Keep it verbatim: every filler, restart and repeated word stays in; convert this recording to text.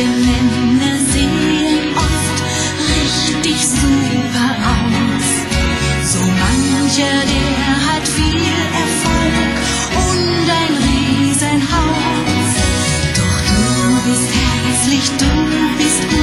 Manche Männer sehen oft richtig super aus. So mancher, der hat viel Erfolg und ein Riesenhaus. Doch du bist herzlich, du bist gut.